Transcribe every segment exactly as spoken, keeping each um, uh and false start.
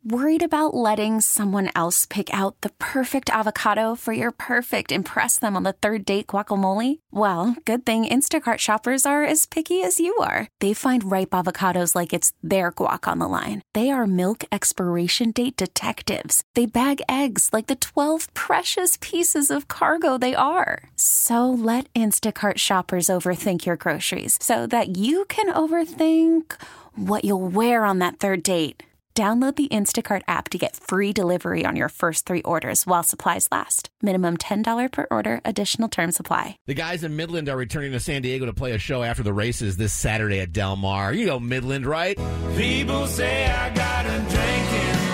Worried about letting someone else pick out the perfect avocado for your perfect impress them on the third date guacamole? Well, good thing Instacart shoppers are as picky as you are. They find ripe avocados like it's their guac on the line. They are milk expiration date detectives. They bag eggs like the twelve precious pieces of cargo they are. So let Instacart shoppers overthink your groceries so that you can overthink what you'll wear on that third date. Download the Instacart app to get free delivery on your first three orders while supplies last. Minimum ten dollars per order. Additional terms apply. The guys in Midland are returning to San Diego to play a show after the races this Saturday at Del Mar. You know Midland, right? People say I got a drinking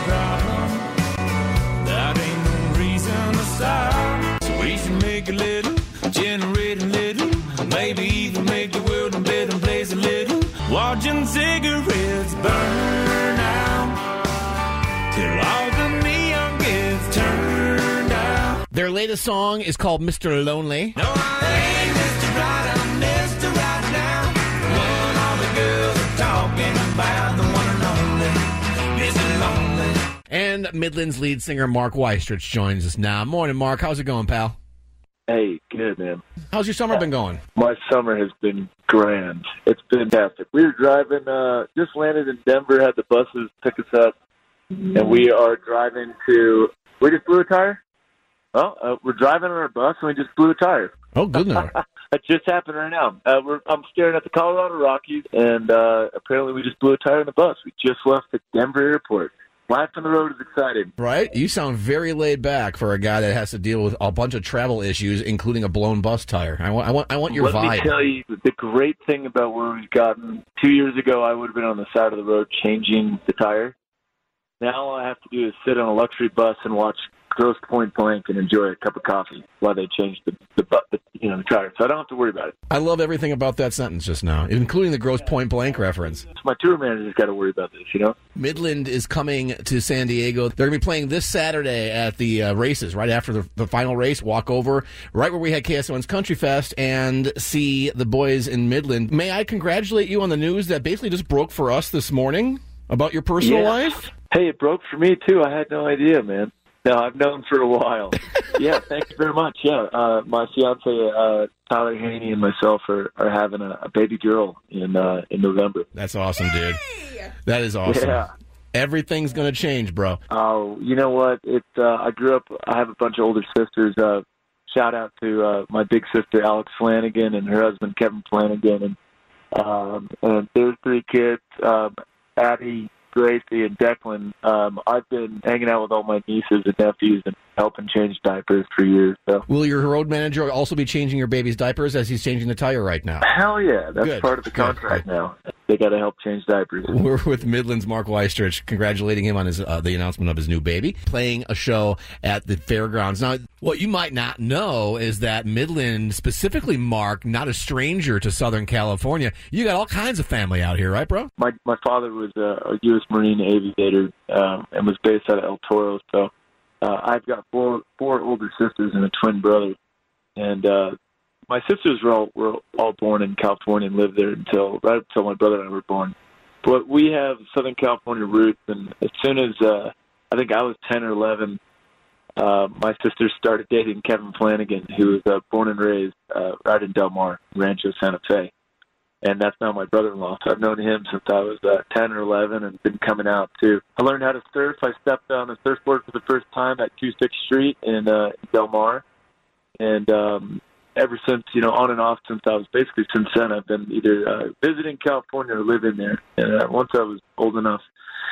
problem. That ain't no reason to stop. So we should make a little, generate a little, maybe even make the world a better place a little. Watching cigarettes burn out till all the neon gets turned out. Their latest song is called Mister Lonely. No, I ain't Mister Right, I'm Mister Right now. The one all the girls are talking about, the one and only Mister Lonely. And Midland's lead singer Mark Weistrich joins us now. Morning, Mark. How's it going, pal? Hey, good, man. How's your summer been going? My summer has been grand. It's been fantastic. We were driving, uh, just landed in Denver, had the buses pick us up, and we are driving to, we just blew a tire? Well, uh, we're driving on our bus, and we just blew a tire. Oh, goodness. That just happened right now. Uh, we're, I'm staring at the Colorado Rockies, and uh, apparently we just blew a tire on the bus. We just left the Denver airport. Life on the road is exciting. Right? You sound very laid back for a guy that has to deal with a bunch of travel issues, including a blown bus tire. I want, I want, I want your Let vibe. Let me tell you, the great thing about where we've gotten, two years ago I would have been on the side of the road changing the tire. Now all I have to do is sit on a luxury bus and watch Grosse Pointe Blank and enjoy a cup of coffee while they change the, the, the you know the tire. So I don't have to worry about it. I love everything about that sentence just now, including the Grosse Pointe Blank reference. My tour manager's got to worry about this, you know? Midland is coming to San Diego. They're going to be playing this Saturday at the uh, races, right after the, the final race. Walk over right where we had K S O N's Country Fest and see the boys in Midland. May I congratulate you on the news that basically just broke for us this morning about your personal yeah. life? Hey, it broke for me, too. I had no idea, man. No, I've known for a while. Yeah, thank you very much. Yeah, uh, my fiance uh, Tyler Haney and myself are, are having a, a baby girl in uh, in November. That's awesome, dude. That is awesome. Yeah. Everything's gonna change, bro. Oh, you know what? It. Uh, I grew up. I have a bunch of older sisters. Uh, shout out to uh, my big sister Alex Flanagan and her husband Kevin Flanagan, and um, and their three kids, um, Addie, Gracie, and Declan. Um, I've been hanging out with all my nieces and nephews and helping change diapers for years. So. Will your road manager also be changing your baby's diapers as he's changing the tire right now? Hell yeah. That's Good. part of the Good. contract Good. now. They got to help change diapers. We're with Midland's Mark Weistrich, congratulating him on his uh, the announcement of his new baby, playing a show at the fairgrounds. Now, what you might not know is that Midland, specifically Mark, not a stranger to Southern California. You got all kinds of family out here, right, bro? My my father was a, a U S Marine aviator um, and was based out of El Toro, so uh, I've got four four older sisters and a twin brother, and uh, my sisters were all were all born in California and lived there until right until my brother and I were born. But we have Southern California roots, and as soon as uh, I think I was ten or eleven, uh, my sisters started dating Kevin Flanagan, who was uh, born and raised uh, right in Del Mar, Rancho Santa Fe. And that's now my brother-in-law. So I've known him since I was uh, ten or eleven and been coming out, too. I learned how to surf. I stepped on a surfboard for the first time at two sixth Street in uh, Del Mar. And um, ever since, you know, on and off since I was basically since then, I've been either uh, visiting California or living there. And uh, once I was old enough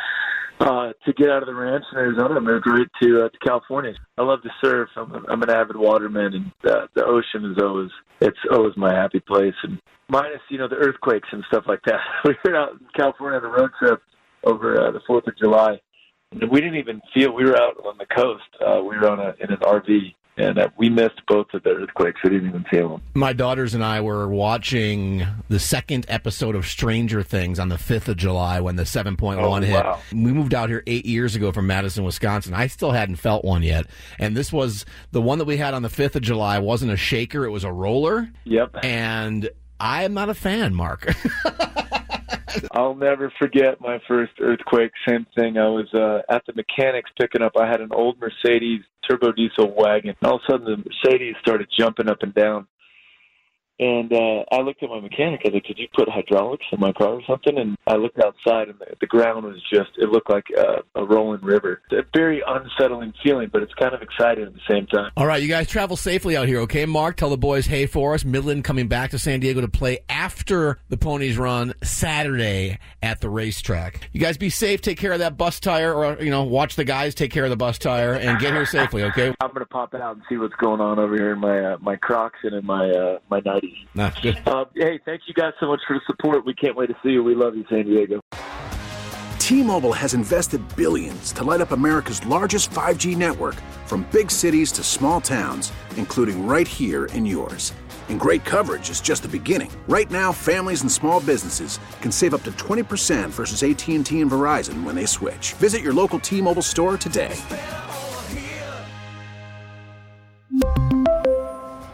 uh, to get out of the ranch in Arizona, I moved right to, uh, to California. I love to surf. I'm, I'm an avid waterman, and uh, the ocean is always, it's always my happy place. And minus, you know, the earthquakes and stuff like that. We were out in California on a road trip over uh, the fourth of July. And we didn't even feel, we were out on the coast. Uh, we were on a, in an R V, and uh, we missed both of the earthquakes. We didn't even feel them. My daughters and I were watching the second episode of Stranger Things on the fifth of July when the seven point one oh, hit. Wow. We moved out here eight years ago from Madison, Wisconsin. I still hadn't felt one yet. And this was, the one that we had on the fifth of July wasn't a shaker, it was a roller. Yep. And I am not a fan, Mark. I'll never forget my first earthquake. Same thing. I was uh, at the mechanics picking up. I had an old Mercedes turbo diesel wagon. All of a sudden, the Mercedes started jumping up and down. And uh, I looked at my mechanic. I said, "Did you put hydraulics in my car or something?" And I looked outside, and the, the ground was just, it looked like a, a rolling river. It's a very unsettling feeling, but it's kind of exciting at the same time. All right, you guys travel safely out here, okay? Mark, tell the boys hey for us. Midland coming back to San Diego to play after the Ponies run Saturday at the racetrack. You guys be safe. Take care of that bus tire, or, you know, watch the guys take care of the bus tire, and get here safely, okay? I'm going to pop out and see what's going on over here in my uh, my Crocs and in my, uh, my nighties. Nah, good. Uh, hey, thank you guys so much for the support. We can't wait to see you. We love you, San Diego. T-Mobile has invested billions to light up America's largest five G network, from big cities to small towns, including right here in yours. And great coverage is just the beginning. Right now, families and small businesses can save up to twenty percent versus A T and T and Verizon when they switch. Visit your local T-Mobile store today.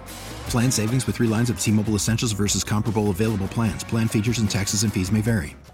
Plan savings with three lines of T-Mobile Essentials versus comparable available plans. Plan features and taxes and fees may vary.